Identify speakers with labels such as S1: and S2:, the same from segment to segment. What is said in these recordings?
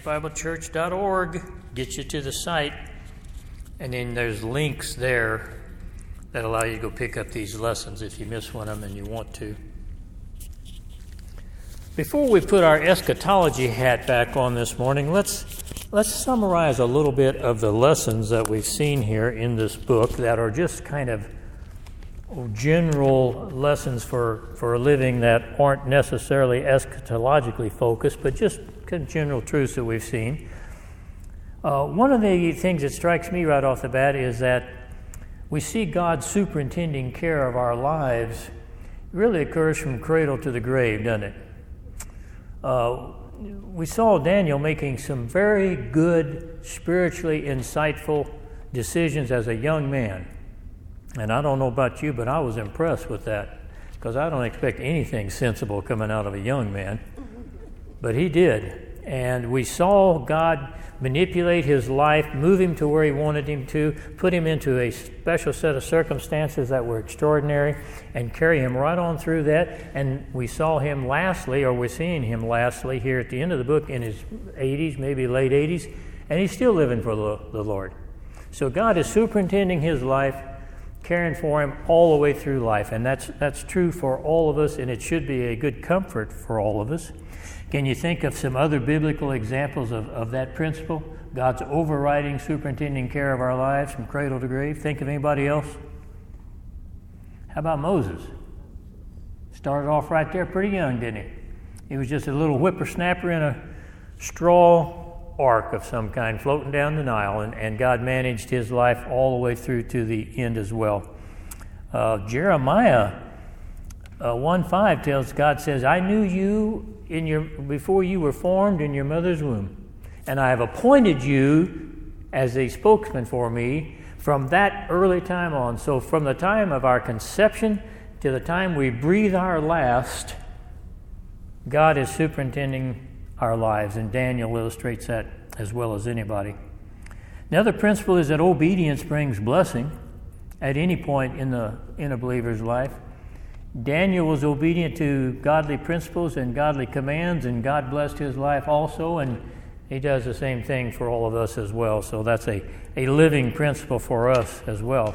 S1: gracebiblechurch.org gets you to the site, and then there's links there that allow you to go pick up these lessons if you miss one of them and you want to. Before we put our eschatology hat back on this morning, let's summarize a little bit of the lessons that we've seen here in this book that are just kind of general lessons for a living that aren't necessarily eschatologically focused, but just kind of general truths that we've seen. One of the things that strikes me right off the bat is that we see God superintending care of our lives. It really occurs from cradle to the grave, doesn't it? We saw Daniel making some very good, spiritually insightful decisions as a young man. And I don't know about you, but I was impressed with that, because I don't expect anything sensible coming out of a young man. But he did. And we saw God manipulate his life, move him to where he wanted him to, put him into a special set of circumstances that were extraordinary, and carry him right on through that. And we saw him lastly, or we're seeing him lastly here at the end of the book in his 80s, maybe late 80s, and he's still living for the Lord. So God is superintending his life, caring for him all the way through life, and that's true for all of us, and it should be a good comfort for all of us. Can you think of some other biblical examples of that principle? God's overriding, superintending care of our lives from cradle to grave. Think of anybody else? How about Moses? Started off right there pretty young, didn't he? He was just a little whippersnapper in a straw ark of some kind floating down the Nile, and God managed his life all the way through to the end as well. Jeremiah 1:5 tells God says, I knew you before you were formed in your mother's womb, and I have appointed you as a spokesman for me from that early time on. So from the time of our conception to the time we breathe our last, God is superintending our lives, and Daniel illustrates that as well as anybody. Another principle is that obedience brings blessing at any point in a believer's life. Daniel was obedient to godly principles and godly commands, and God blessed his life also, and he does the same thing for all of us as well. So that's a living principle for us as well.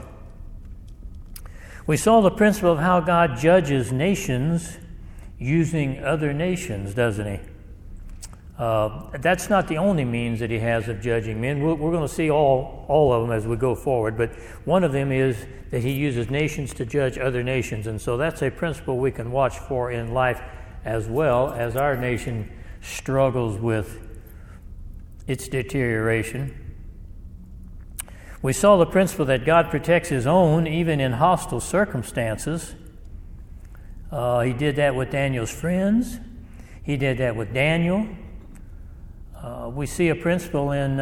S1: We saw the principle of how God judges nations using other nations, doesn't he? That's not the only means that he has of judging men. We're going to see all of them as we go forward, but one of them is that he uses nations to judge other nations, and so that's a principle we can watch for in life as well as our nation struggles with its deterioration. We saw the principle that God protects his own even in hostile circumstances. He did that with Daniel's friends. He did that with Daniel. We see a principle in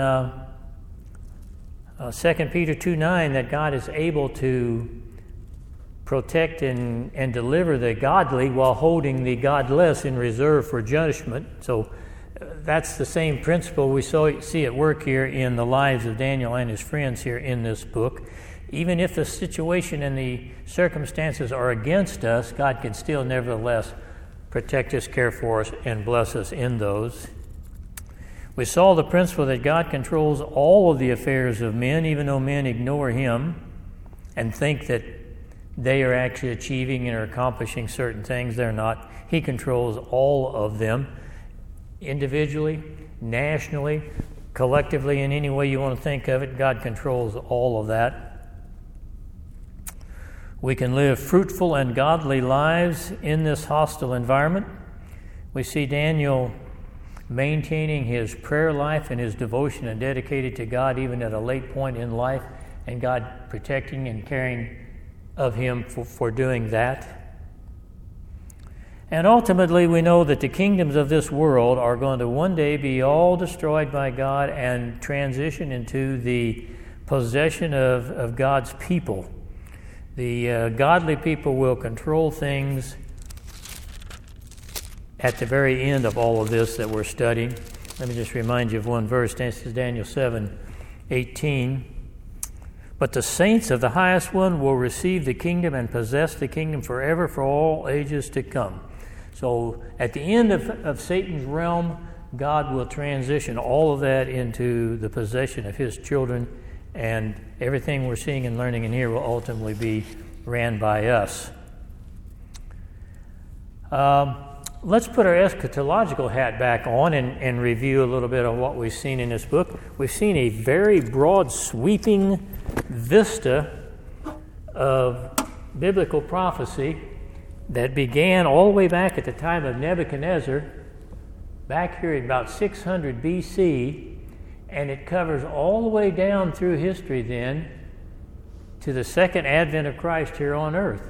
S1: 2 Peter 2:9 that God is able to protect and deliver the godly while holding the godless in reserve for judgment. So that's the same principle we see at work here in the lives of Daniel and his friends here in this book. Even if the situation and the circumstances are against us, God can still nevertheless protect us, care for us, and bless us in those. We saw the principle that God controls all of the affairs of men, even though men ignore him and think that they are actually achieving and are accomplishing certain things. They're not. He controls all of them, individually, nationally, collectively, in any way you want to think of it. God controls all of that. We can live fruitful and godly lives in this hostile environment. We see Daniel maintaining his prayer life and his devotion and dedicated to God even at a late point in life, and God protecting and caring of him for doing that. And ultimately we know that the kingdoms of this world are going to one day be all destroyed by God and transition into the possession of God's people. The godly people will control things at the very end of all of this that we're studying. Let me just remind you of one verse. This is Daniel 7:18. But the saints of the highest one will receive the kingdom and possess the kingdom forever for all ages to come. So at the end of Satan's realm, God will transition all of that into the possession of His children, and everything we're seeing and learning in here will ultimately be ran by us. Let's put our eschatological hat back on and review a little bit of what we've seen in this book. We've seen a very broad, sweeping vista of biblical prophecy that began all the way back at the time of Nebuchadnezzar, back here at about 600 BC, and it covers all the way down through history then to the second advent of Christ here on earth.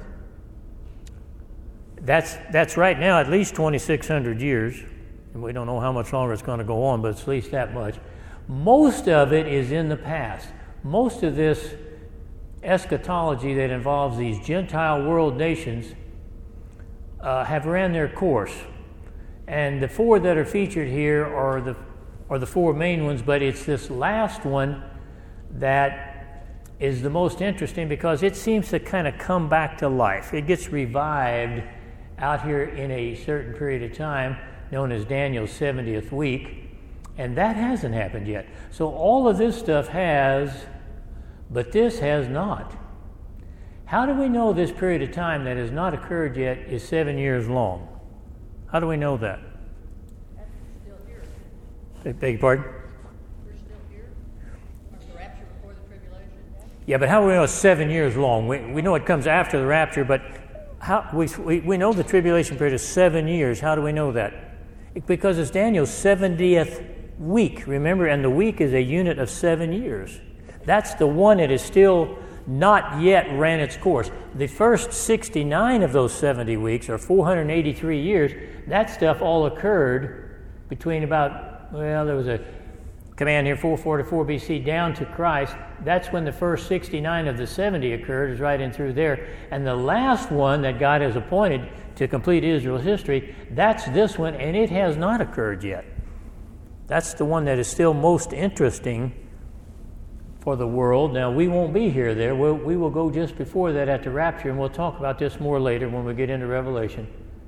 S1: That's right now at least 2,600 years, and we don't know how much longer it's going to go on, but it's at least that much. Most of it is in the past. Most of this eschatology that involves these Gentile world nations have ran their course. And the four that are featured here are the four main ones, but it's this last one that is the most interesting because it seems to kind of come back to life. It gets revived out here in a certain period of time known as Daniel's 70th week, and that hasn't happened yet. So all of this stuff has, but this has not. How do we know this period of time that has not occurred yet is 7 years long? How do we know that?
S2: We're still here.
S1: Beg your pardon?
S2: We're still here. The rapture before the tribulation.
S1: Yeah, but how do we know it's 7 years long? We know it comes after the rapture, but we know the tribulation period is 7 years. How do we know that? Because it's Daniel's 70th week, remember? And the week is a unit of 7 years. That's the one that is still not yet ran its course. The first 69 of those 70 weeks, or 483 years, that stuff all occurred between there was a command here, 444 BC, down to Christ. That's when the first 69 of the 70 occurred, is right in through there. And the last one that God has appointed to complete Israel's history, that's this one, and it has not occurred yet. That's the one that is still most interesting for the world. Now, we won't be here there. We will go just before that at the rapture, and we'll talk about this more later when we get into Revelation.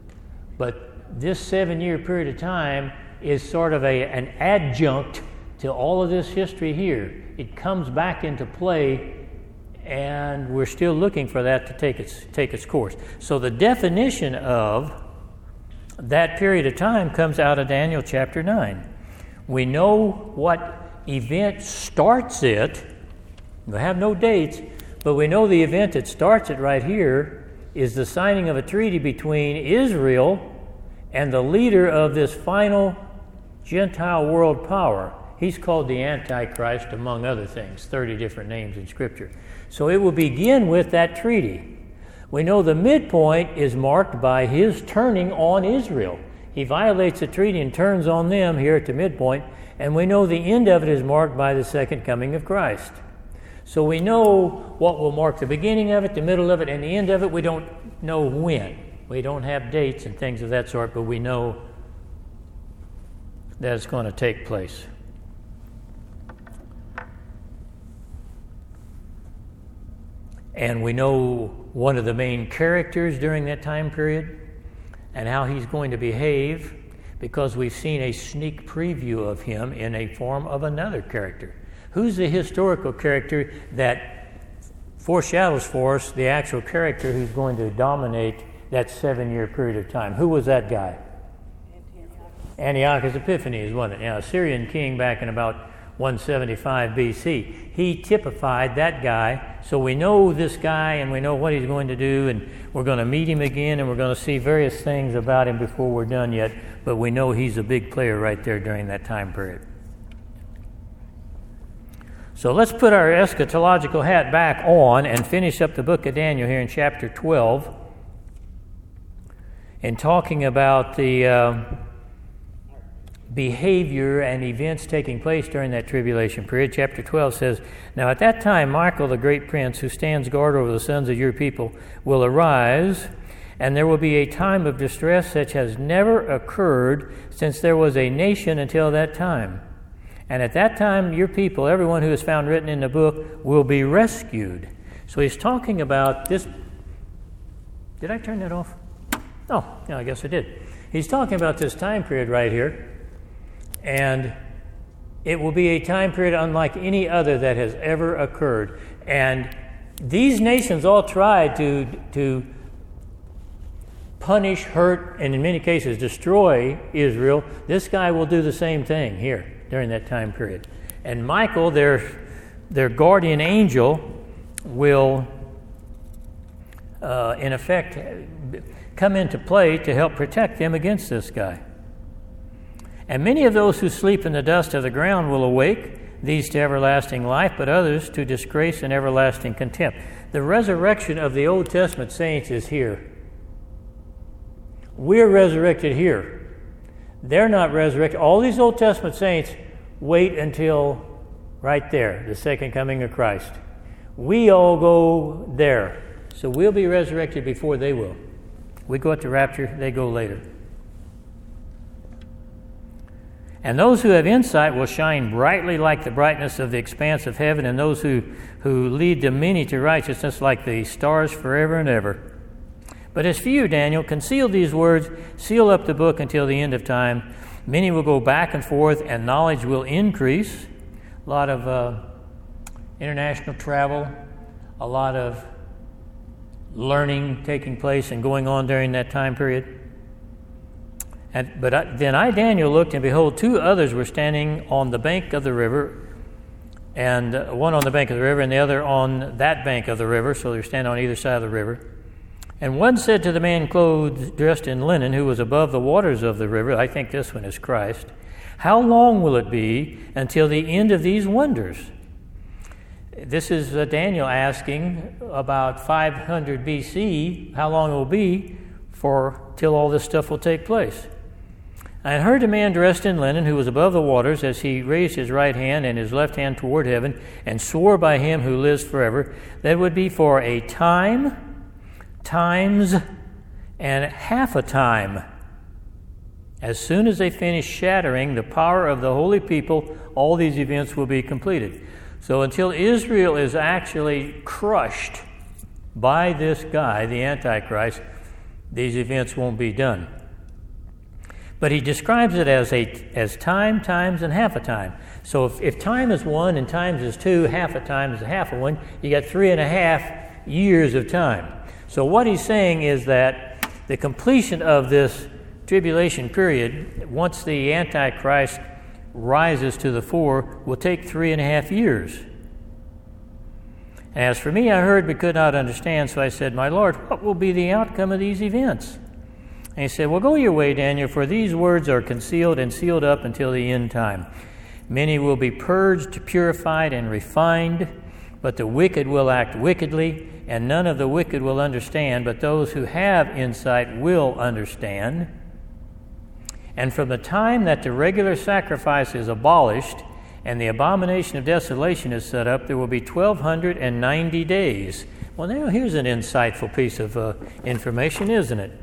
S1: But this 7-year period of time is sort of an adjunct to all of this history here. It comes back into play, and we're still looking for that to take its course. So the definition of that period of time comes out of Daniel chapter 9. We know what event starts it. We have no dates, but we know the event that starts it right here is the signing of a treaty between Israel and the leader of this final Gentile world power. He's called the Antichrist, among other things, 30 different names in Scripture. So it will begin with that treaty. We know the midpoint is marked by his turning on Israel. He violates the treaty and turns on them here at the midpoint, and we know the end of it is marked by the second coming of Christ. So we know what will mark the beginning of it, the middle of it, and the end of it. We don't know when. We don't have dates and things of that sort, but we know that it's going to take place. And we know one of the main characters during that time period and how he's going to behave, because we've seen a sneak preview of him in a form of another character. Who's the historical character that foreshadows for us the actual character who's going to dominate that 7-year period of time? Who was that guy? Antiochus Epiphanes, wasn't it? Now, a Syrian king back in about 175 BC. He typified that guy, so we know this guy and we know what he's going to do, and we're going to meet him again, and we're going to see various things about him before we're done yet, but we know he's a big player right there during that time period. So let's put our eschatological hat back on and finish up the book of Daniel here in chapter 12 and talking about the behavior and events taking place during that tribulation period. Chapter 12 says, "Now at that time Michael, the great prince, who stands guard over the sons of your people, will arise, and there will be a time of distress such as never occurred since there was a nation until that time. And at that time your people, everyone who is found written in the book, will be rescued." So he's talking about this. Did I turn that off? Oh, yeah, I guess I did. He's talking about this time period right here And it will be a time period unlike any other that has ever occurred. And these nations all tried to punish, hurt, and in many cases destroy Israel. This guy will do the same thing here during that time period. And Michael, their guardian angel, will in effect come into play to help protect them against this guy. And many of those who sleep in the dust of the ground will awake, these to everlasting life, but others to disgrace and everlasting contempt. The resurrection of the Old Testament saints is here. We're resurrected here. They're not resurrected. All these Old Testament saints wait until right there, the second coming of Christ. We all go there. So we'll be resurrected before they will. We go at the rapture, they go later. And those who have insight will shine brightly like the brightness of the expanse of heaven, and those who lead the many to righteousness like the stars forever and ever. But as for you, Daniel, conceal these words, seal up the book until the end of time. Many will go back and forth, and knowledge will increase. A lot of international travel, a lot of learning taking place and going on during that time period. Then I, Daniel, looked, and behold, two others were standing on the bank of the river, and one on the bank of the river and the other on that bank of the river, so they're standing on either side of the river. And one said to the man clothed, dressed in linen, who was above the waters of the river, I think this one is Christ, how long will it be until the end of these wonders? This is Daniel asking about 500 BC, how long it will be till all this stuff will take place. I heard a man dressed in linen who was above the waters as he raised his right hand and his left hand toward heaven and swore by him who lives forever that it would be for a time, times, and half a time. As soon as they finish shattering the power of the holy people, all these events will be completed. So until Israel is actually crushed by this guy, the Antichrist, these events won't be done. But he describes it as time, times, and half a time. So if time is one and times is two, half a time is a half of one, you got 3.5 years of time. So what he's saying is that the completion of this tribulation period, once the Antichrist rises to the fore, will take 3.5 years. As for me, I heard but could not understand, so I said, My Lord, what will be the outcome of these events? And he said, Well, go your way, Daniel, for these words are concealed and sealed up until the end time. Many will be purged, purified, and refined, but the wicked will act wickedly, and none of the wicked will understand, but those who have insight will understand. And from the time that the regular sacrifice is abolished and the abomination of desolation is set up, there will be 1,290 days. Well, now here's an insightful piece of information, isn't it?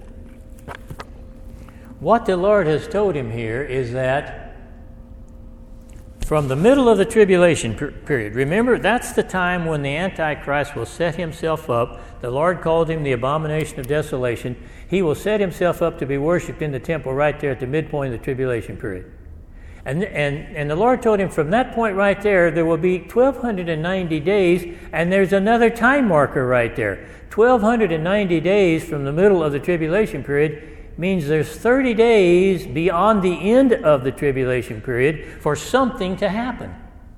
S1: What the Lord has told him here is that from the middle of the tribulation period, remember, that's the time when the Antichrist will set himself up. The Lord called him the abomination of desolation. He will set himself up to be worshipped in the temple right there at the midpoint of the tribulation period. And the Lord told him from that point right there will be 1,290 days, and there's another time marker right there. 1,290 days from the middle of the tribulation period means there's 30 days beyond the end of the tribulation period for something to happen.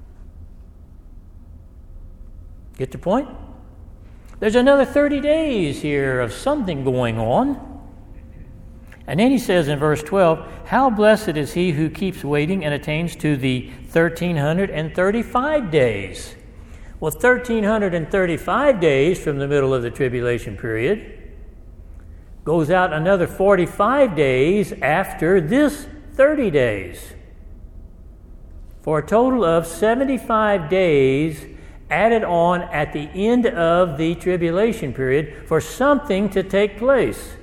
S1: Get the point? There's another 30 days here of something going on. And then he says in verse 12, How blessed is he who keeps waiting and attains to the 1,335 days. Well, 1,335 days from the middle of the tribulation period goes out another 45 days after this 30 days, for a total of 75 days added on at the end of the tribulation period for something to take place.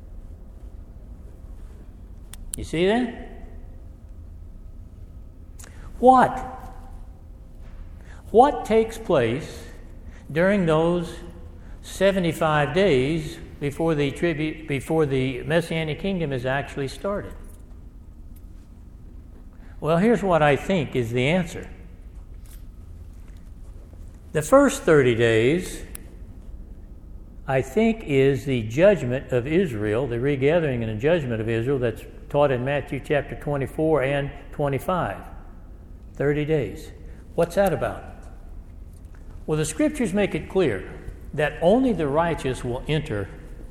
S1: You see that? What takes place during those 75 days before the Messianic kingdom is actually started? Well, here's what I think is the answer. The first 30 days, I think, is the judgment of Israel, the regathering and the judgment of Israel that's taught in Matthew chapter 24 and 25. 30 days. What's that about? Well, the scriptures make it clear that only the righteous will enter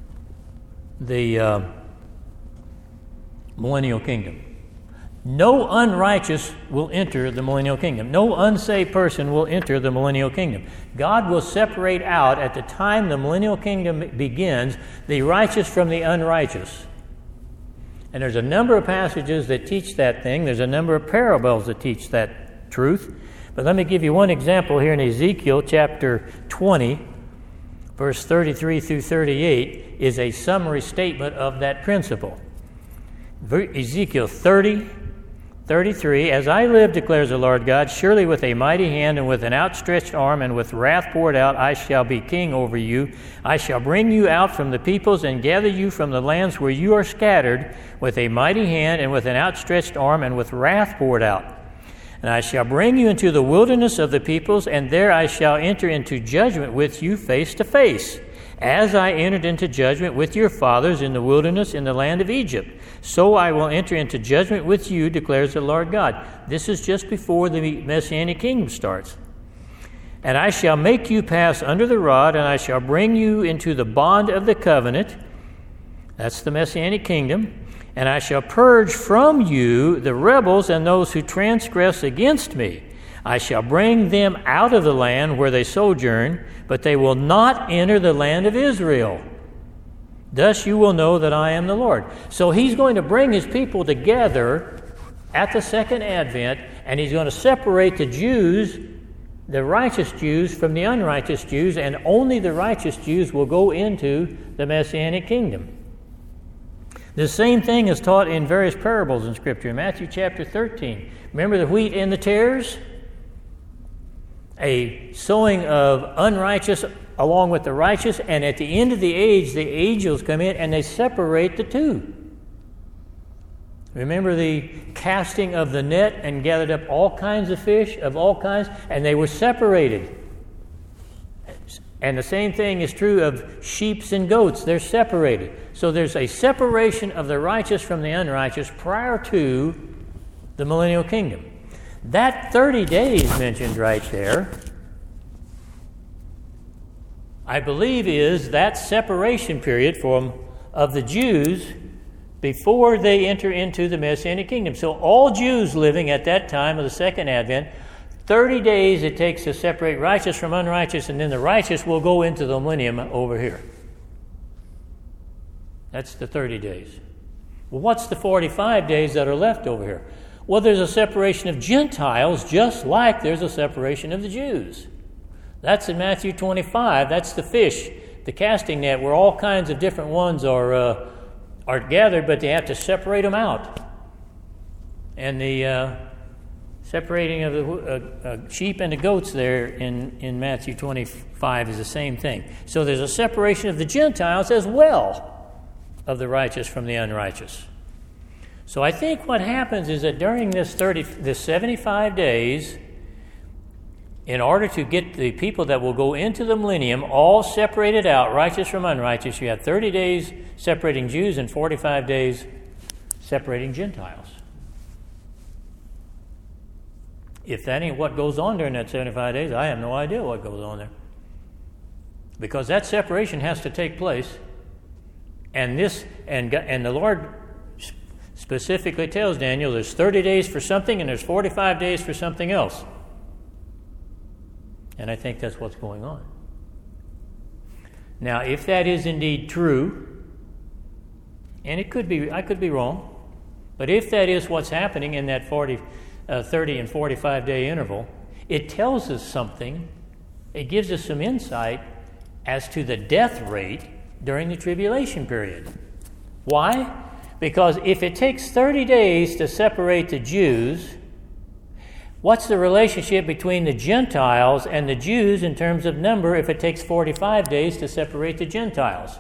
S1: the millennial kingdom. No unrighteous will enter the millennial kingdom. No unsaved person will enter the millennial kingdom. God will separate out at the time the millennial kingdom begins the righteous from the unrighteous. And there's a number of passages that teach that thing. There's a number of parables that teach that truth. But let me give you one example here in Ezekiel chapter 20, verse 33 through 38 is a summary statement of that principle. Ezekiel 30:33, as I live, declares the Lord God, surely with a mighty hand and with an outstretched arm and with wrath poured out, I shall be king over you. I shall bring you out from the peoples and gather you from the lands where you are scattered with a mighty hand and with an outstretched arm and with wrath poured out. And I shall bring you into the wilderness of the peoples, and there I shall enter into judgment with you face to face, as I entered into judgment with your fathers in the wilderness in the land of Egypt. So I will enter into judgment with you, declares the Lord God. This is just before the Messianic kingdom starts. And I shall make you pass under the rod, and I shall bring you into the bond of the covenant. That's the Messianic kingdom. And I shall purge from you the rebels and those who transgress against me. I shall bring them out of the land where they sojourn, but they will not enter the land of Israel. Thus you will know that I am the Lord. So he's going to bring his people together at the second advent, and he's going to separate the Jews, the righteous Jews, from the unrighteous Jews, and only the righteous Jews will go into the Messianic kingdom. The same thing is taught in various parables in Scripture. In Matthew chapter 13, remember the wheat and the tares? A sowing of unrighteous along with the righteous, and at the end of the age, the angels come in and they separate the two. Remember the casting of the net and gathered up all kinds of fish of all kinds, and they were separated. And the same thing is true of sheep and goats. They're separated. So there's a separation of the righteous from the unrighteous prior to the millennial kingdom. That 30 days mentioned right there, I believe, is that separation period of the Jews before they enter into the Messianic kingdom. So all Jews living at that time of the second advent, 30 days it takes to separate righteous from unrighteous, and then the righteous will go into the millennium over here. That's the 30 days. Well, what's the 45 days that are left over here? Well, there's a separation of Gentiles just like there's a separation of the Jews. That's in Matthew 25. That's the fish, the casting net, where all kinds of different ones are gathered, but they have to separate them out. And the separating of the sheep and the goats there in Matthew 25 is the same thing. So there's a separation of the Gentiles as well of the righteous from the unrighteous. So I think what happens is that during this 75 days, in order to get the people that will go into the millennium all separated out, righteous from unrighteous, you have 30 days separating Jews and 45 days separating Gentiles. If that ain't what goes on during that 75 days, I have no idea what goes on there. Because that separation has to take place. And the Lord specifically tells Daniel there's 30 days for something and there's 45 days for something else. And I think that's what's going on. Now, if that is indeed true, and it could be, I could be wrong, but if that is what's happening in that 30 and 45 day interval, it tells us something. It gives us some insight as to the death rate during the tribulation period. Why? Because if it takes 30 days to separate the Jews, what's the relationship between the Gentiles and the Jews in terms of number if it takes 45 days to separate the Gentiles?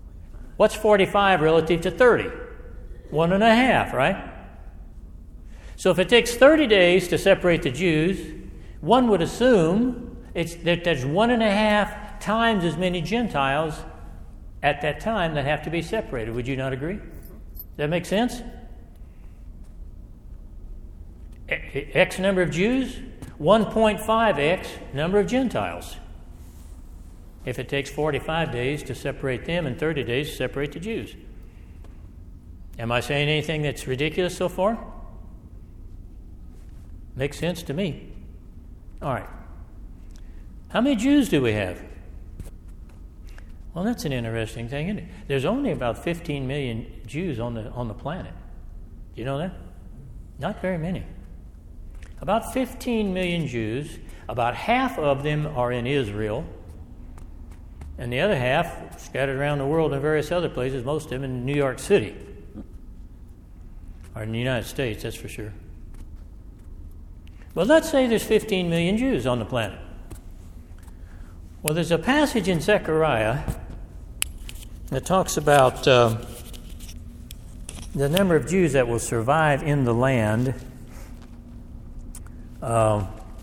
S1: What's 45 relative to 30? 1.5, right? So if it takes 30 days to separate the Jews, one would assume that there's 1.5 times as many Gentiles at that time that have to be separated. Would you not agree? Does that make sense? X number of Jews, 1.5x number of Gentiles. If it takes 45 days to separate them and 30 days to separate the Jews. Am I saying anything that's ridiculous so far? Makes sense to me. All right. How many Jews do we have? Well, that's an interesting thing, isn't it? There's only about 15 million Jews on the planet. Do you know that? Not very many. About 15 million Jews. About half of them are in Israel, and the other half scattered around the world in various other places, most of them in New York City. Or in the United States, that's for sure. Well, let's say there's 15 million Jews on the planet. Well, there's a passage in Zechariah that talks about the number of Jews that will survive in the land. Let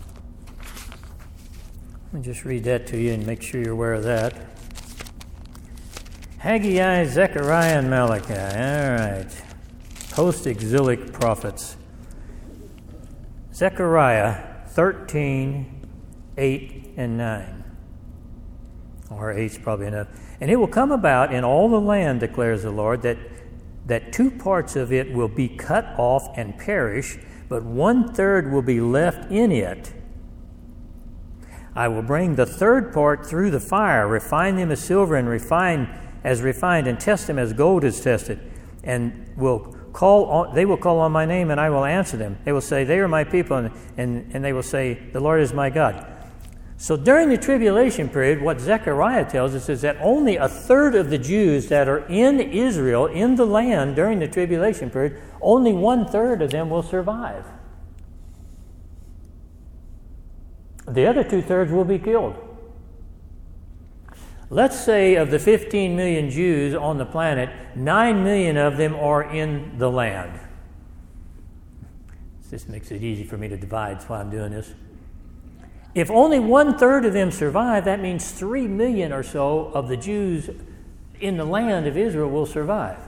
S1: me just read that to you and make sure you're aware of that. Haggai, Zechariah, and Malachi. All right. Post-exilic prophets. Zechariah 13, 8, and 9. Or 8's probably enough. And it will come about in all the land, declares the Lord, that 2 parts of it will be cut off and perish, but 1/3 will be left in it. I will bring the 3rd part through the fire, refine them as silver and refined, and test them as gold is tested, and they will call on my name, and I will answer them. They will say, they are my people, and they will say, the Lord is my God. So during the tribulation period, what Zechariah tells us is that only 1/3 of the Jews that are in Israel, in the land during the tribulation period, only 1/3 of them will survive. The other 2/3 will be killed. Let's say of the 15 million Jews on the planet, 9 million of them are in the land. This makes it easy for me to divide, that's why I'm doing this. If only 1/3 of them survive, that means 3 million or so of the Jews in the land of Israel will survive.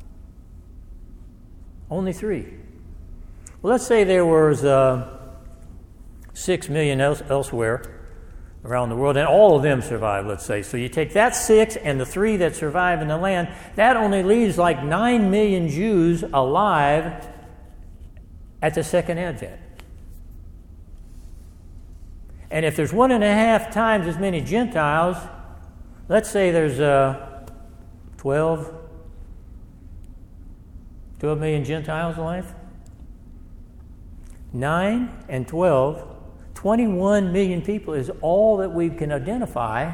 S1: Only 3. Well, let's say there was 6 million elsewhere around the world, and all of them survive, let's say. So you take that 6 and the 3 that survive in the land, that only leaves like 9 million Jews alive at the second advent. And if there's 1.5 times as many Gentiles, let's say there's 12 million Gentiles alive. 9 and 12, 21 million people is all that we can identify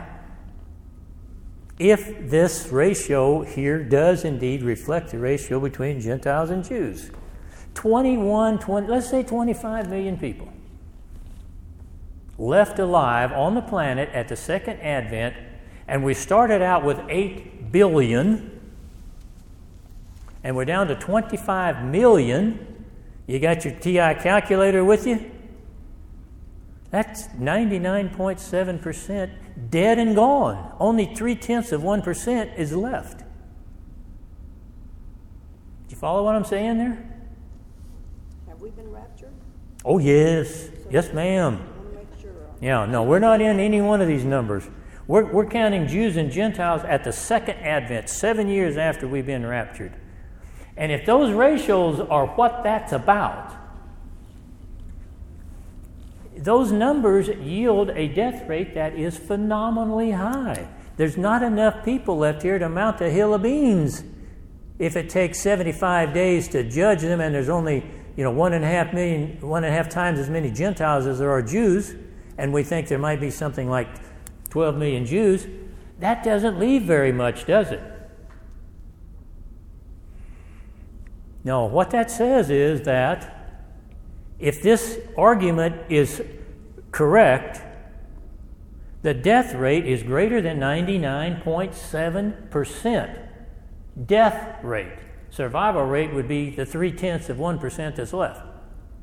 S1: if this ratio here does indeed reflect the ratio between Gentiles and Jews. 20, let's say 25 million people left alive on the planet at the second advent, and we started out with 8 billion, and we're down to 25 million. You got your TI calculator with you? That's 99.7% dead and gone. Only 0.3% is left. Do you follow what I'm saying there?
S2: Have we been raptured?
S1: Oh, yes. Yes, ma'am. Yeah, no, we're not in any one of these numbers. We're counting Jews and Gentiles at the second advent, 7 years after we've been raptured. And if those ratios are what that's about, those numbers yield a death rate that is phenomenally high. There's not enough people left here to mount a hill of beans. If it takes 75 days to judge them, and there's only 1.5 times as many Gentiles as there are Jews, and we think there might be something like 12 million Jews, that doesn't leave very much, does it? No, what that says is that if this argument is correct, the death rate is greater than 99.7%. Death rate. Survival rate would be the 0.3% that's left.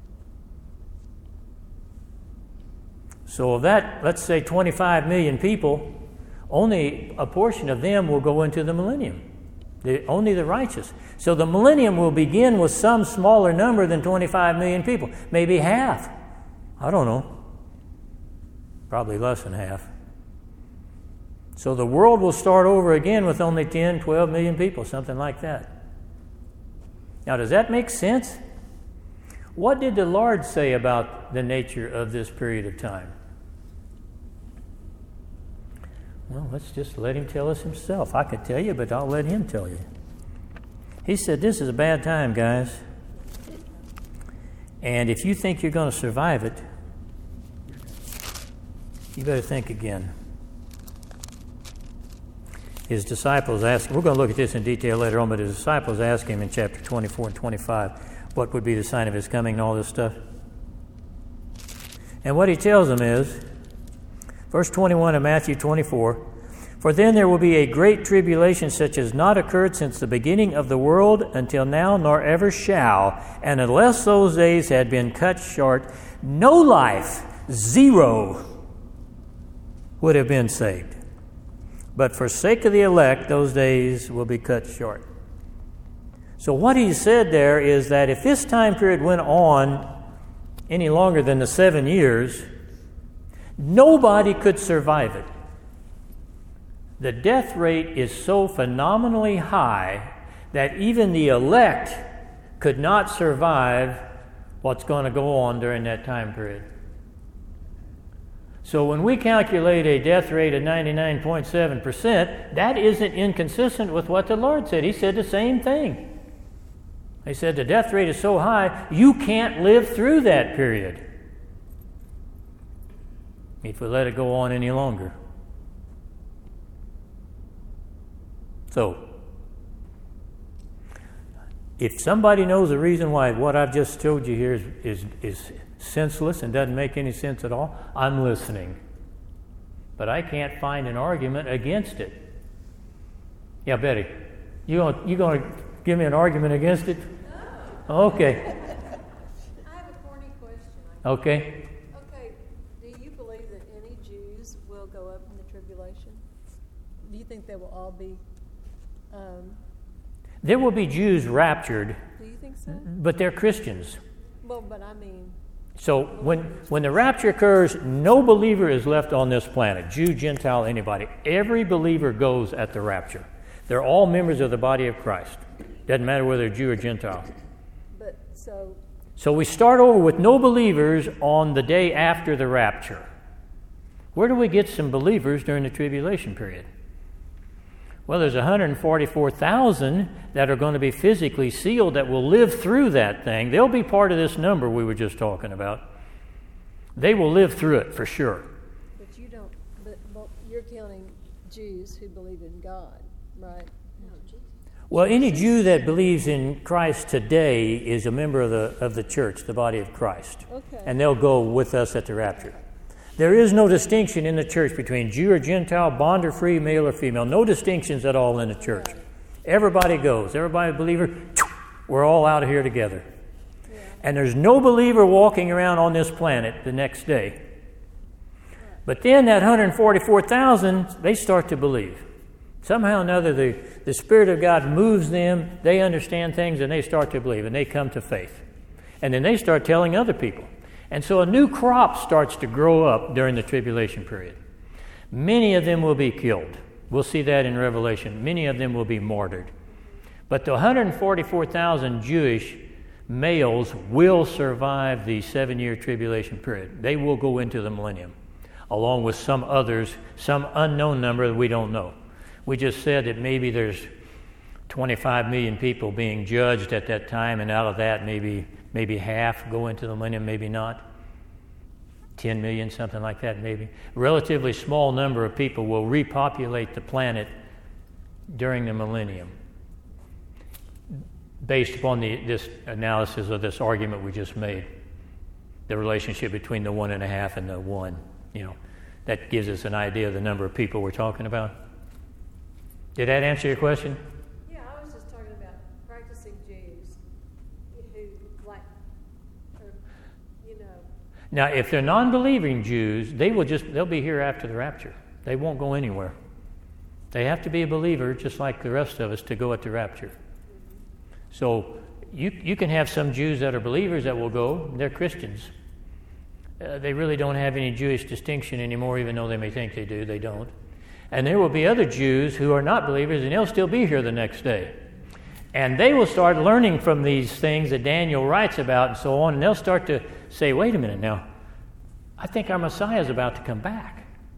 S1: So of that, let's say 25 million people, only a portion of them will go into the millennium. Only the righteous. So the millennium will begin with some smaller number than 25 million people. Maybe half. I don't know. Probably less than half. So the world will start over again with only 10, 12 million people, something like that. Now, does that make sense? What did the Lord say about the nature of this period of time? Well, let's just let him tell us himself. I could tell you, but I'll let him tell you. He said, this is a bad time, guys. And if you think you're going to survive it, you better think again. His disciples asked, we're going to look at this in detail later on, but his disciples asked him in chapter 24 and 25 what would be the sign of his coming and all this stuff. And what he tells them is, verse 21 of Matthew 24, for then there will be a great tribulation such as not occurred since the beginning of the world until now, nor ever shall. And unless those days had been cut short, no life, zero, would have been saved. But for sake of the elect, those days will be cut short. So what he said there is that if this time period went on any longer than the 7 years, nobody could survive it. The death rate is so phenomenally high that even the elect could not survive what's going to go on during that time period. So when we calculate a death rate of 99.7%, that isn't inconsistent with what the Lord said. He said the same thing. He said the death rate is so high, you can't live through that period if we let it go on any longer. So, if somebody knows the reason why what I've just told you here is senseless and doesn't make any sense at all, I'm listening. But I can't find an argument against it. Yeah, Betty, you going to give me an argument against it?
S2: No.
S1: Okay.
S2: I have a corny question.
S1: Okay.
S2: Okay, do you believe that any Jews will go up in the tribulation? Do you think they will all be...
S1: There will be Jews raptured.
S2: Do you think so?
S1: But they're Christians.
S2: Well, but I mean...
S1: So when the rapture occurs, no believer is left on this planet, Jew, Gentile, anybody. Every believer goes at the rapture. They're all members of the body of Christ. Doesn't matter whether they're Jew or Gentile.
S2: But
S1: So we start over with no believers on the day after the rapture. Where do we get some believers during the tribulation period? Well, there's 144,000 that are going to be physically sealed that will live through that thing. They'll be part of this number we were just talking about. They will live through it for sure.
S2: But you don't. But you're counting Jews who believe in God, right? No, Jesus.
S1: Well, any Jew that believes in Christ today is a member of the church, the body of Christ.
S2: Okay.
S1: And they'll go with us at the rapture. There is no distinction in the church between Jew or Gentile, bond or free, male or female. No distinctions at all in the church. Everybody goes. Everybody a believer. We're all out of here together.
S2: Yeah.
S1: And there's no believer walking around on this planet the next day. But then that 144,000, they start to believe. Somehow or another, the Spirit of God moves them. They understand things and they start to believe. And they come to faith. And then they start telling other people. And so a new crop starts to grow up during the tribulation period. Many of them will be killed. We'll see that in Revelation. Many of them will be martyred. But the 144,000 Jewish males will survive the 7-year tribulation period. They will go into the millennium, along with some others, some unknown number that we don't know. We just said that maybe there's 25 million people being judged at that time, and out of that maybe half go into the millennium, maybe not. 10 million, something like that, maybe. A relatively small number of people will repopulate the planet during the millennium, based upon this analysis of this argument we just made. The relationship between the 1.5 and the 1, that gives us an idea of the number of people we're talking about. Did that answer your question?
S2: Yeah, I was just talking about practicing Jews who,
S1: Now, if they're non-believing Jews, they'll be here after the rapture. They won't go anywhere. They have to be a believer, just like the rest of us, to go at the rapture. So you can have some Jews that are believers that will go. They're Christians. They really don't have any Jewish distinction anymore, even though they may think they do. They don't. And there will be other Jews who are not believers, and they'll still be here the next day. And they will start learning from these things that Daniel writes about and so on, and they'll start to say, wait a minute now, I think our Messiah is about to come back.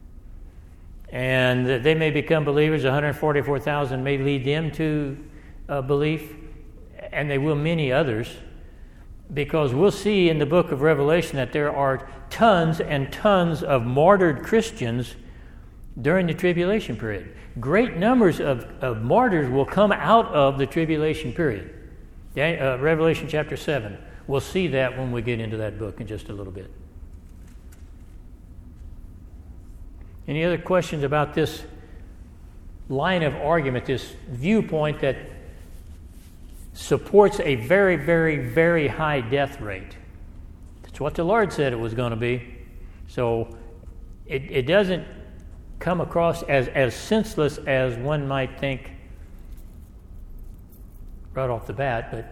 S1: And they may become believers. 144,000 may lead them to belief, and they will many others, because we'll see in the book of Revelation that there are tons and tons of martyred Christians during the tribulation period. Great numbers of martyrs will come out of the tribulation period. Revelation chapter 7. We'll see that when we get into that book in just a little bit. Any other questions about this line of argument, this viewpoint that supports a very, very, very high death rate? That's what the Lord said it was going to be. So it doesn't come across as senseless as one might think right off the bat, but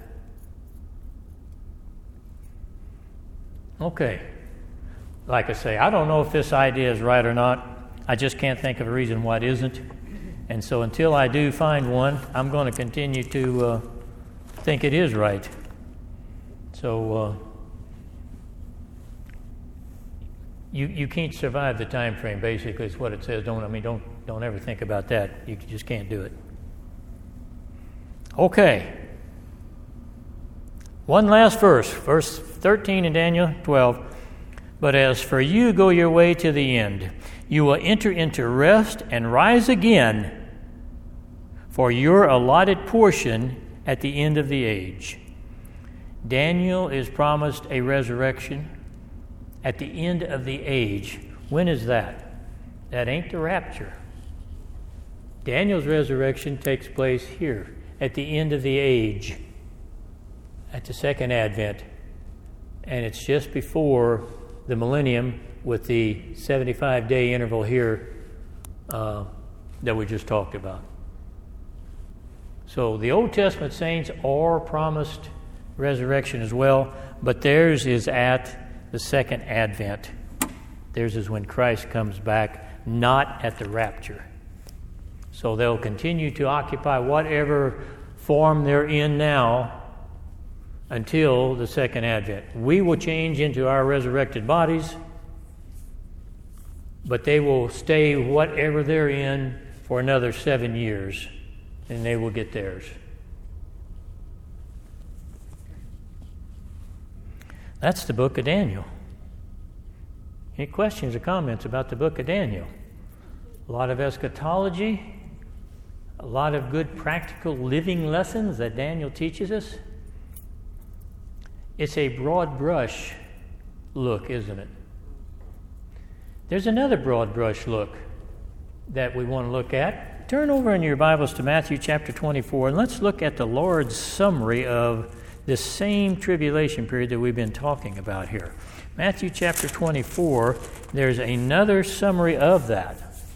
S1: okay. Like I say, I don't know if this idea is right or not. I just can't think of a reason why it isn't. And so until I do find one, I'm going to continue to think it is right. So you can't survive the time frame, basically, is what it says. Don't ever think about that. You just can't do it. Okay. One last verse 13 in Daniel 12. But as for you, go your way to the end. You will enter into rest and rise again for your allotted portion at the end of the age. Daniel is promised a resurrection at the end of the age. When is that? That ain't the rapture. Daniel's resurrection takes place here at the end of the age, at the second advent. And it's just before the millennium, with the 75-day interval here that we just talked about. So the Old Testament saints are promised resurrection as well, but theirs is at the second advent. Theirs is when Christ comes back, not at the rapture. So they'll continue to occupy whatever form they're in now until the second advent. We will change into our resurrected bodies, but they will stay whatever they're in for another 7 years, and they will get theirs. That's the book of Daniel. Any questions or comments about the book of Daniel? A lot of eschatology, a lot of good practical living lessons that Daniel teaches us. It's a broad brush look, isn't it? There's another broad brush look that we want to look at. Turn over in your Bibles to Matthew chapter 24, and let's look at the Lord's summary of this same tribulation period that we've been talking about here. Matthew chapter 24, there's another summary of that.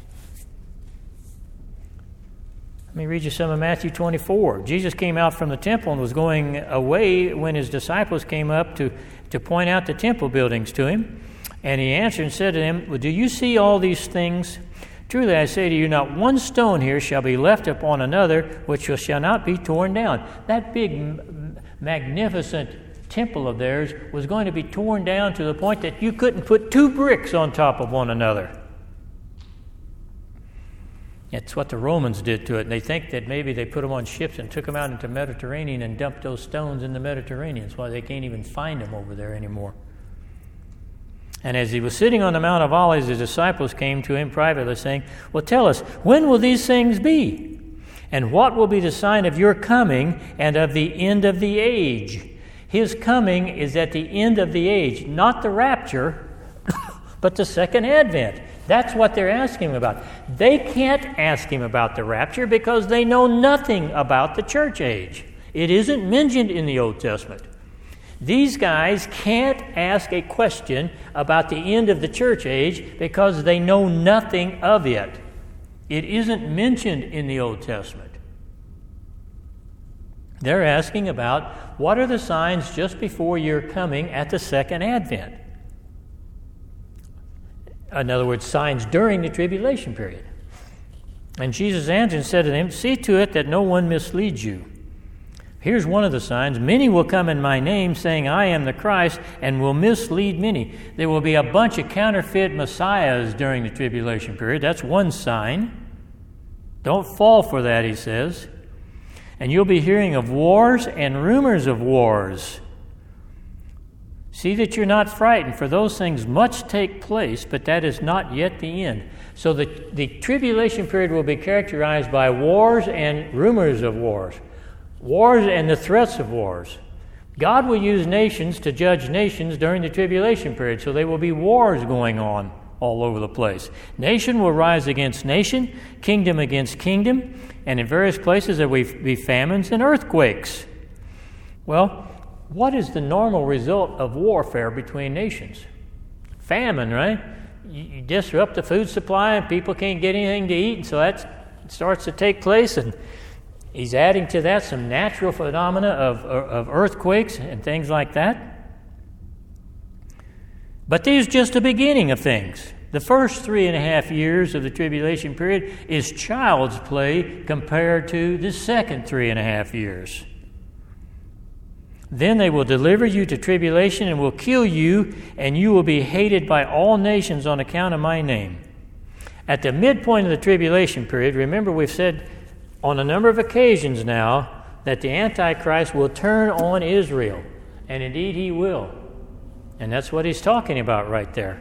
S1: Let me read you some of Matthew 24. Jesus came out from the temple and was going away when his disciples came up to point out the temple buildings to him. And he answered and said to them, well, do you see all these things? Truly I say to you, not one stone here shall be left upon another, which shall not be torn down. That big, magnificent temple of theirs was going to be torn down to the point that you couldn't put 2 bricks on top of one another. It's what the Romans did to it. And they think that maybe they put them on ships and took them out into the Mediterranean and dumped those stones in the Mediterranean. That's why they can't even find them over there anymore. And as he was sitting on the Mount of Olives, his disciples came to him privately, saying, well, tell us, when will these things be? And what will be the sign of your coming and of the end of the age? His coming is at the end of the age, not the rapture, but the second advent. That's what they're asking him about. They can't ask him about the rapture because they know nothing about the church age. It isn't mentioned in the Old Testament. These guys can't ask a question about the end of the church age because they know nothing of it. It isn't mentioned in the Old Testament. They're asking about what are the signs just before your coming at the second advent. In other words, signs during the tribulation period. And Jesus answered and said to them, "See to it that no one misleads you. Here's one of the signs. Many will come in my name, saying, 'I am the Christ,' and will mislead many." There will be a bunch of counterfeit messiahs during the tribulation period. That's one sign. Don't fall for that, he says. "And you'll be hearing of wars and rumors of wars. See that you're not frightened, for those things must take place, but that is not yet the end." So the tribulation period will be characterized by wars and rumors of wars. Wars and the threats of wars. God will use nations to judge nations during the tribulation period, so there will be wars going on all over the place. Nation will rise against nation, kingdom against kingdom, and in various places there will be famines and earthquakes. Well, what is the normal result of warfare between nations? Famine, right? You disrupt the food supply and people can't get anything to eat, and so that starts to take place, and he's adding to that some natural phenomena of earthquakes and things like that. But there's just the beginning of things. The first 3.5 years of the tribulation period is child's play compared to the second 3.5 years. Then they will deliver you to tribulation and will kill you, and you will be hated by all nations on account of my name. At the midpoint of the tribulation period, remember we've said on a number of occasions now that the Antichrist will turn on Israel, and indeed he will. And that's what he's talking about right there.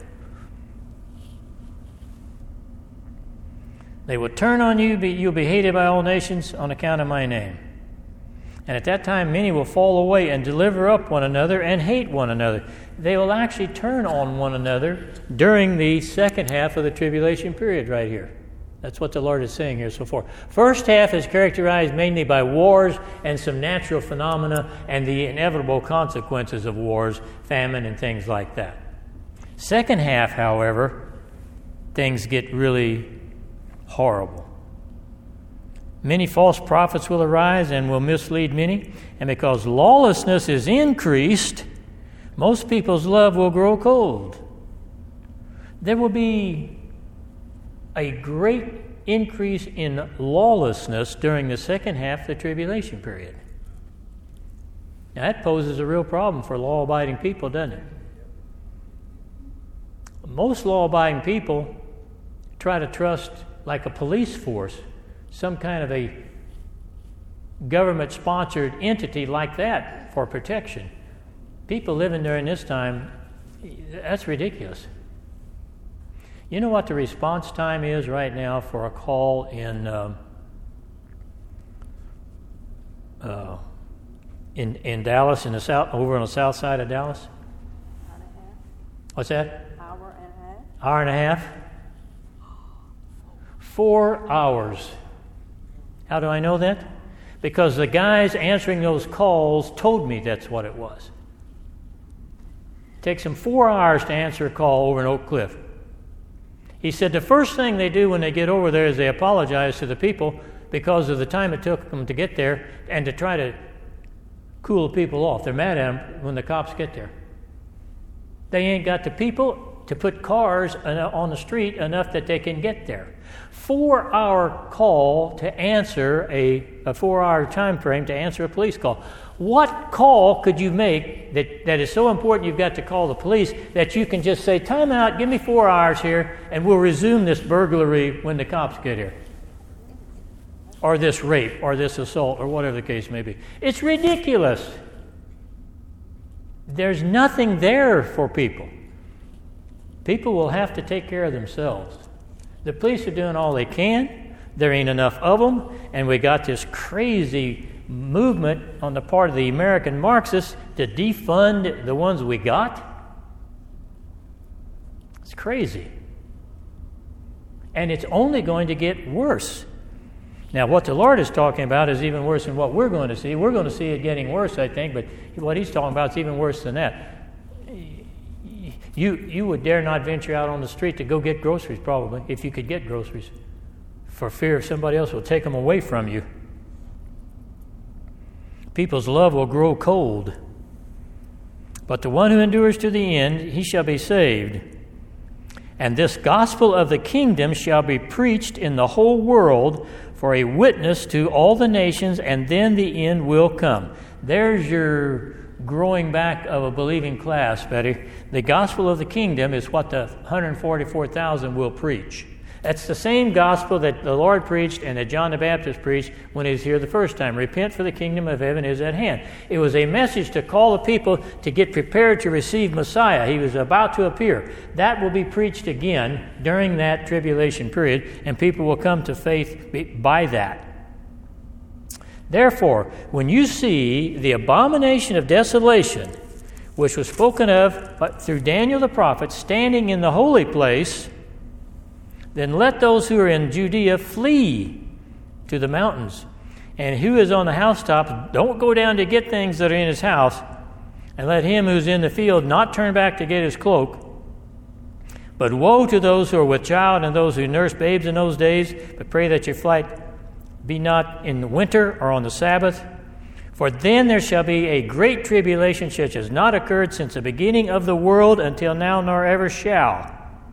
S1: They will turn on you, you'll be hated by all nations on account of my name. And at that time, many will fall away and deliver up one another and hate one another. They will actually turn on one another during the second half of the tribulation period right here. That's what the Lord is saying here so far. First half is characterized mainly by wars and some natural phenomena and the inevitable consequences of wars, famine, and things like that. Second half, however, things get really horrible. Many false prophets will arise and will mislead many, and because lawlessness is increased, most people's love will grow cold. There will be a great increase in lawlessness during the second half of the tribulation period. Now, that poses a real problem for law-abiding people, doesn't it? Most law-abiding people try to trust, like a police force, some kind of a government-sponsored entity like that for protection. People living during this time, that's ridiculous. You know what the response time is right now for a call in Dallas, in the south, over on the south side of Dallas?
S2: Hour and a half.
S1: What's that?
S2: Hour and a half.
S1: Hour and a half? 4 hours. How do I know that? Because the guys answering those calls told me that's what it was. It takes them 4 hours to answer a call over in Oak Cliff. He said the first thing they do when they get over there is they apologize to the people because of the time it took them to get there and to try to cool the people off. They're mad at them when the cops get there. They ain't got the people to put cars on the street enough that they can get there. 4 hour call to answer a 4 hour time frame to answer a police call. What call could you make that is so important you've got to call the police that you can just say, time out, give me 4 hours here, and we'll resume this burglary when the cops get here? Or this rape, or this assault, or whatever the case may be. It's ridiculous. There's nothing there for people. People will have to take care of themselves. The police are doing all they can. There ain't enough of them, and we got this crazy movement on the part of the American Marxists to defund the ones we got. It's crazy. And it's only going to get worse. Now, what the Lord is talking about is even worse than what we're going to see. We're going to see it getting worse, I think, but what he's talking about is even worse than that. You would dare not venture out on the street to go get groceries, probably, if you could get groceries, for fear somebody else will take them away from you. People's love will grow cold. But the one who endures to the end, he shall be saved. And this gospel of the kingdom shall be preached in the whole world for a witness to all the nations, and then the end will come. There's your growing back of a believing class, Betty. The gospel of the kingdom is what the 144,000 will preach. That's the same gospel that the Lord preached and that John the Baptist preached when he was here the first time. Repent, for the kingdom of heaven is at hand. It was a message to call the people to get prepared to receive Messiah. He was about to appear. That will be preached again during that tribulation period, and people will come to faith by that. Therefore, when you see the abomination of desolation, which was spoken of through Daniel the prophet, standing in the holy place, then let those who are in Judea flee to the mountains. And who is on the housetops, don't go down to get things that are in his house. And let him who's in the field not turn back to get his cloak. But woe to those who are with child and those who nurse babes in those days. But pray that your flight be not in the winter or on the Sabbath. For then there shall be a great tribulation such as not occurred since the beginning of the world until now, nor ever shall.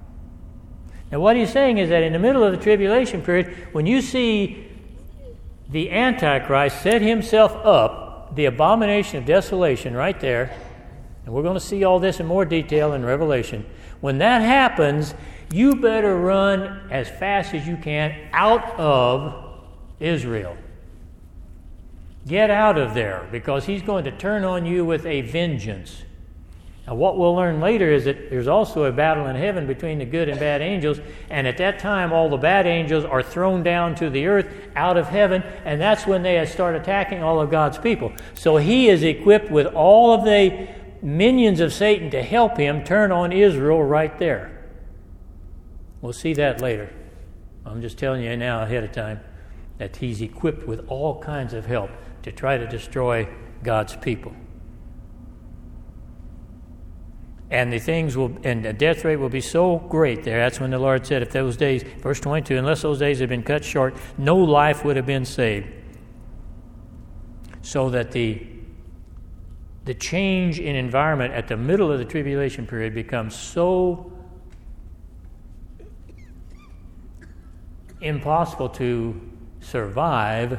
S1: And what he's saying is that in the middle of the tribulation period, when you see the Antichrist set himself up, the abomination of desolation right there, and we're going to see all this in more detail in Revelation, when that happens, you better run as fast as you can out of Israel. Get out of there, because he's going to turn on you with a vengeance. Now, what we'll learn later is that there's also a battle in heaven between the good and bad angels, and at that time all the bad angels are thrown down to the earth out of heaven, and that's when they start attacking all of God's people. So he is equipped with all of the minions of Satan to help him turn on Israel right there. We'll see that later. I'm just telling you now ahead of time that he's equipped with all kinds of help to try to destroy God's people. And the death rate will be so great there. That's when the Lord said, if those days, verse 22, unless those days had been cut short, no life would have been saved. So that the change in environment at the middle of the tribulation period becomes so impossible to survive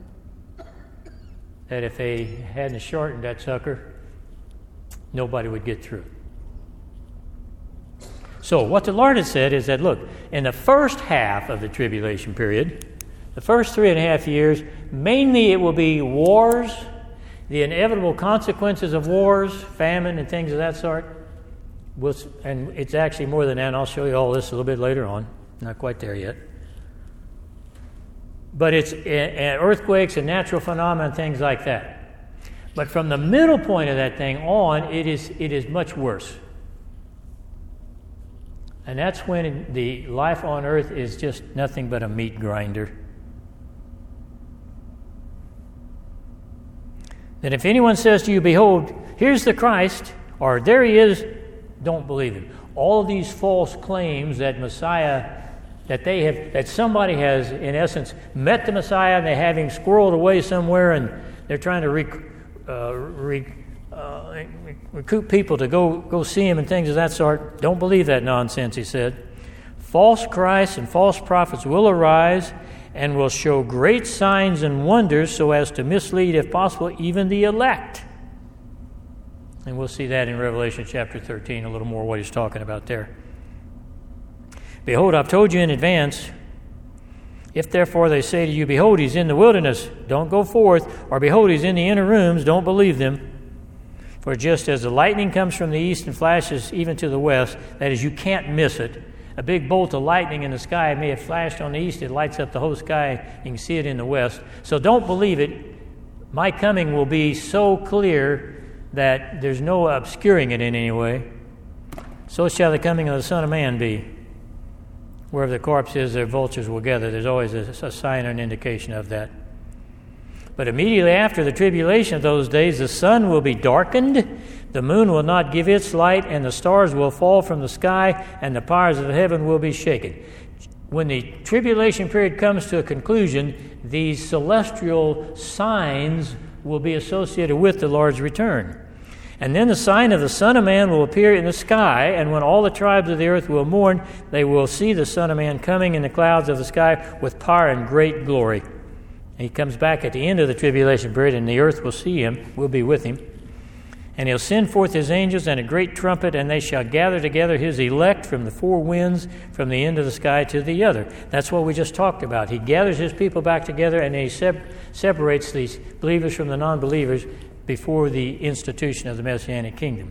S1: that if they hadn't shortened that sucker, nobody would get through. So what the Lord has said is that, look, in the first half of the tribulation period, the first 3.5 years, mainly it will be wars, the inevitable consequences of wars, famine, and things of that sort. And it's actually more than that, and I'll show you all this a little bit later on. Not quite there yet. But it's earthquakes and natural phenomena and things like that. But from the middle point of that thing on, it is much worse. And that's when the life on earth is just nothing but a meat grinder. That if anyone says to you, behold, here's the Christ, or there he is, don't believe him. All of these false claims that Messiah, that somebody has, in essence, met the Messiah and they have him squirreled away somewhere and they're trying to recruit people to go see him and things of that sort. Don't believe that nonsense, he said. False Christs and false prophets will arise and will show great signs and wonders so as to mislead, if possible, even the elect. And we'll see that in Revelation chapter 13, a little more what he's talking about there. Behold, I've told you in advance. If therefore they say to you, behold, he's in the wilderness, don't go forth, or behold, he's in the inner rooms, don't believe them. For just as the lightning comes from the east and flashes even to the west, that is, you can't miss it. A big bolt of lightning in the sky may have flashed on the east, it lights up the whole sky, you can see it in the west. So don't believe it. My coming will be so clear that there's no obscuring it in any way. So shall the coming of the Son of Man be. Wherever the corpse is, their vultures will gather. There's always a sign or an indication of that. But immediately after the tribulation of those days, the sun will be darkened, the moon will not give its light, and the stars will fall from the sky, and the powers of heaven will be shaken. When the tribulation period comes to a conclusion, these celestial signs will be associated with the Lord's return. And then the sign of the Son of Man will appear in the sky, and when all the tribes of the earth will mourn, they will see the Son of Man coming in the clouds of the sky with power and great glory. And he comes back at the end of the tribulation period, and the earth will see him, will be with him. And he'll send forth his angels and a great trumpet, and they shall gather together his elect from the four winds, from the end of the sky to the other. That's what we just talked about. He gathers his people back together, and he separates these believers from the non-believers before the institution of the Messianic kingdom.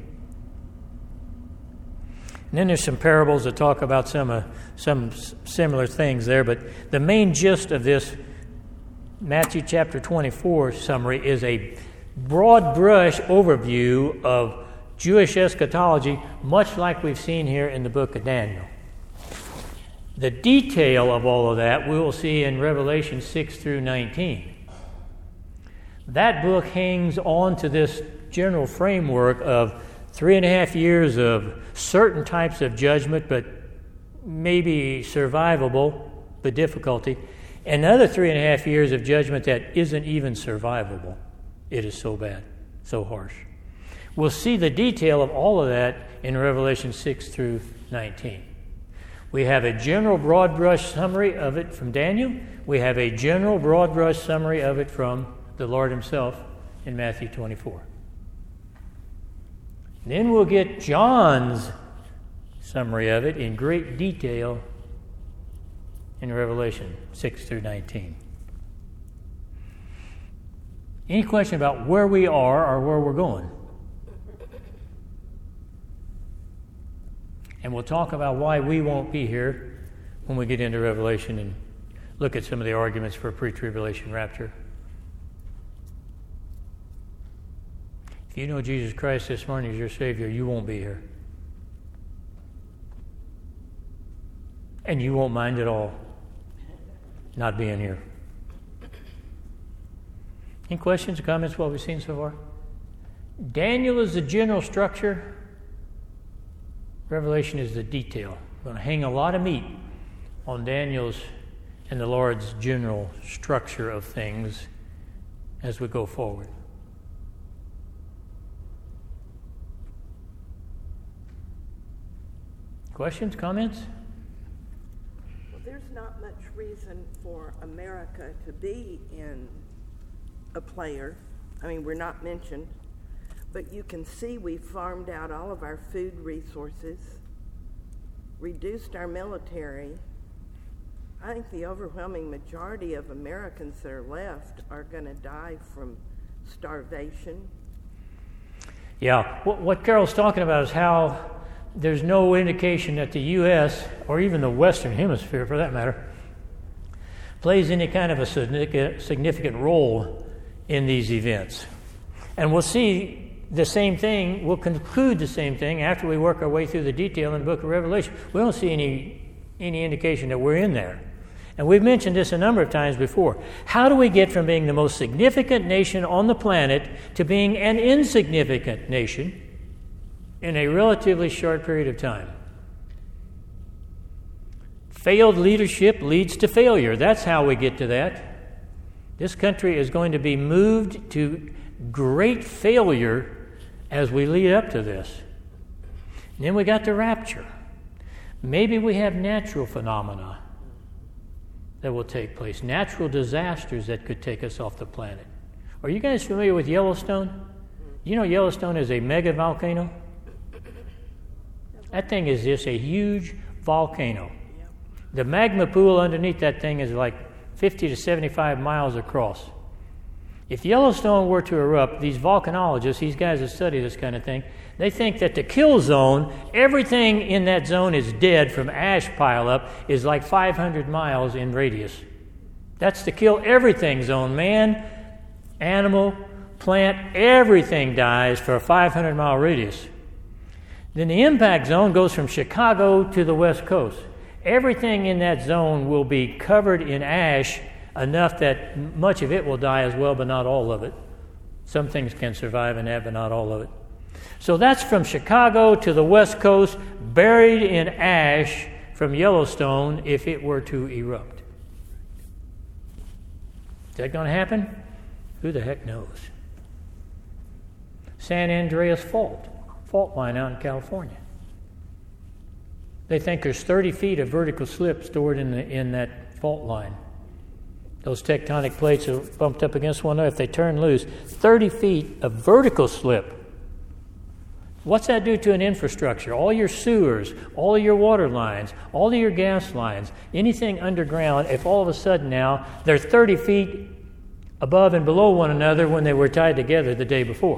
S1: And then there's some parables that talk about some similar things there, but the main gist of this Matthew chapter 24 summary is a broad brush overview of Jewish eschatology, much like we've seen here in the book of Daniel. The detail of all of that we will see in Revelation 6 through 19. That book hangs on to this general framework of 3.5 years of certain types of judgment, but maybe survivable, but difficulty. Another 3.5 years of judgment that isn't even survivable. It is so bad, so harsh. We'll see the detail of all of that in Revelation 6 through 19. We have a general broad brush summary of it from Daniel. We have a general broad brush summary of it from the Lord himself in Matthew 24. Then we'll get John's summary of it in great detail in Revelation 6 through 19. Any question about where we are or where we're going? And we'll talk about why we won't be here when we get into Revelation and look at some of the arguments for pre-tribulation rapture. If you know Jesus Christ this morning as your Savior, you won't be here. And you won't mind at all not being here. Any questions or comments about what we've seen so far? Daniel is the general structure. Revelation is the detail. We're going to hang a lot of meat on Daniel's and the Lord's general structure of things as we go forward. Questions, comments?
S3: Well, there's not much reason for America to be in a player. I mean, we're not mentioned, but you can see we farmed out all of our food resources, reduced our military. I think the overwhelming majority of Americans that are left are going to die from starvation.
S1: Yeah, what Carol's talking about is how there's no indication that the U.S., or even the Western Hemisphere for that matter, plays any kind of a significant role in these events. And we'll see the same thing, we'll conclude the same thing after we work our way through the detail in the book of Revelation. We don't see any indication that we're in there. And we've mentioned this a number of times before. How do we get from being the most significant nation on the planet to being an insignificant nation in a relatively short period of time? Failed leadership leads to failure. That's how we get to that. This country is going to be moved to great failure as we lead up to this. And then we got the rapture. Maybe we have natural phenomena that will take place, natural disasters that could take us off the planet. Are you guys familiar with Yellowstone? You know Yellowstone is a mega volcano? That thing is just a huge volcano. The magma pool underneath that thing is like 50 to 75 miles across. If Yellowstone were to erupt, these volcanologists, these guys that study this kind of thing, they think that the kill zone, everything in that zone is dead from ash pileup, is like 500 miles in radius. That's the kill everything zone. Man, animal, plant, everything dies for a 500-mile radius. Then the impact zone goes from Chicago to the West Coast. everything in that zone will be covered in ash enough that much of it will die as well, but not all of it. Some things can survive in that, but not all of it. So that's from Chicago to the West Coast, buried in ash from Yellowstone if it were to erupt. Is that going to happen? Who the heck knows? San Andreas fault line out in California. They think there's 30 feet of vertical slip stored in that fault line. Those tectonic plates are bumped up against one another. If they turn loose, 30 feet of vertical slip. What's that do to an infrastructure? All your sewers, all of your water lines, all of your gas lines, anything underground, if all of a sudden now they're 30 feet above and below one another when they were tied together the day before.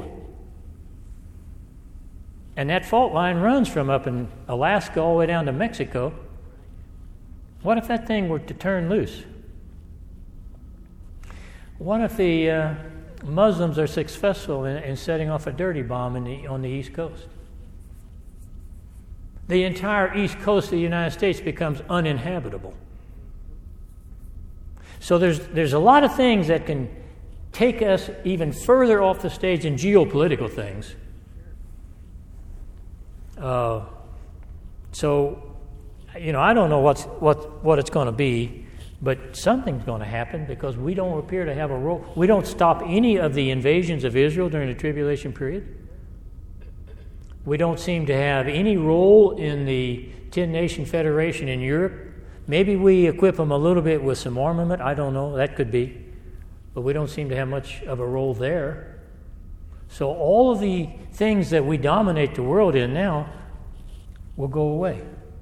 S1: And that fault line runs from up in Alaska all the way down to Mexico. What if that thing were to turn loose? What if the Muslims are successful in setting off a dirty bomb on the East Coast? The entire East Coast of the United States becomes uninhabitable. So there's a lot of things that can take us even further off the stage in geopolitical things. So, I don't know what it's going to be. But something's going to happen because we don't appear to have a role. We don't stop any of the invasions of Israel during the tribulation period. We don't seem to have any role in the 10-nation federation in Europe. Maybe we equip them a little bit with some armament. I don't know. That could be. But we don't seem to have much of a role there. So all of the things that we dominate the world in now will go away.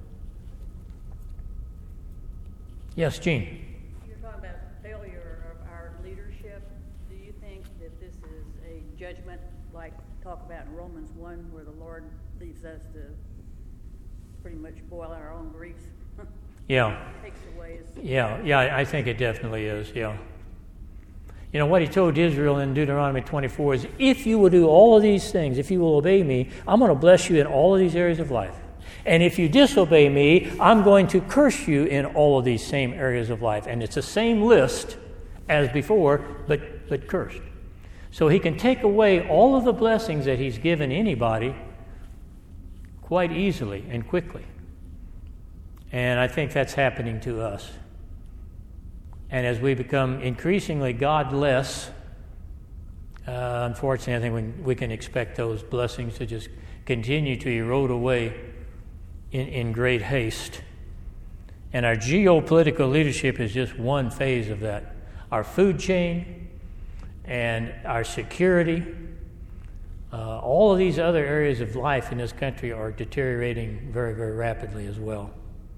S1: Yes, Gene.
S4: You're talking about failure of our leadership. Do you think that this is a judgment, like talk about in Romans 1, where the Lord leaves us to pretty much boil our own grease?
S1: Yeah.
S4: Takes away his...
S1: Yeah, I think it definitely is, yeah. What he told Israel in Deuteronomy 24 is, if you will do all of these things, if you will obey me, I'm going to bless you in all of these areas of life. And if you disobey me, I'm going to curse you in all of these same areas of life. And it's the same list as before, but cursed. So he can take away all of the blessings that he's given anybody quite easily and quickly. And I think that's happening to us. And as we become increasingly godless, unfortunately, I think we can expect those blessings to just continue to erode away in great haste. And our geopolitical leadership is just one phase of that. Our food chain and our security, all of these other areas of life in this country are deteriorating very, very rapidly as well.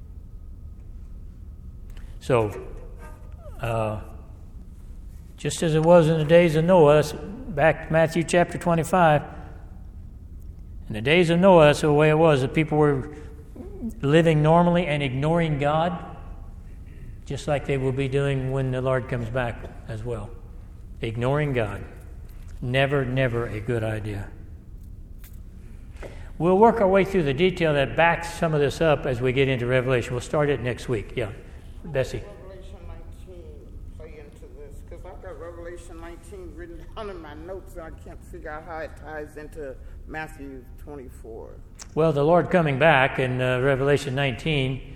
S1: So, just as it was in the days of Noah, back to Matthew chapter 25, in the days of Noah, that's the way it was. The people were living normally and ignoring God, just like they will be doing when the Lord comes back as well. Ignoring God. Never a good idea. We'll work our way through the detail that backs some of this up as we get into Revelation. We'll start it next week. Yeah, Bessie.
S5: Revelation 19 play into this, because I've got Revelation 19 written down in my notes, and I can't figure out how it ties into Matthew 24.
S1: Well, the Lord coming back in Revelation 19,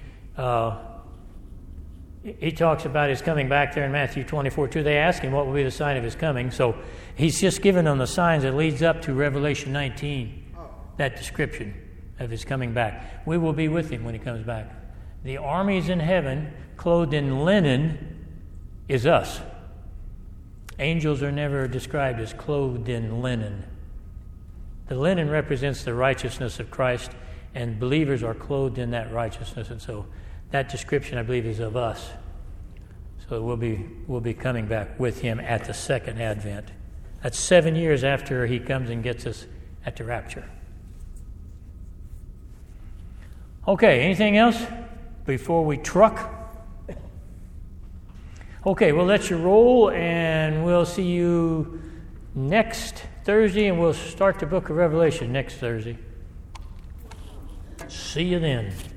S1: he talks about his coming back there in Matthew 24 too. They ask him what will be the sign of his coming. So he's just given them the signs that leads up to Revelation 19, that description of his coming back. We will be with him when he comes back. The armies in heaven, clothed in linen, is us. Angels are never described as clothed in linen. The linen represents the righteousness of Christ, and believers are clothed in that righteousness. And so that description, I believe, is of us. So we'll be coming back with him at the second advent. That's 7 years after he comes and gets us at the rapture. Okay, anything else before we truck? Okay, well, that's your roll, and we'll see you next Thursday, and we'll start the book of Revelation next Thursday. See you then.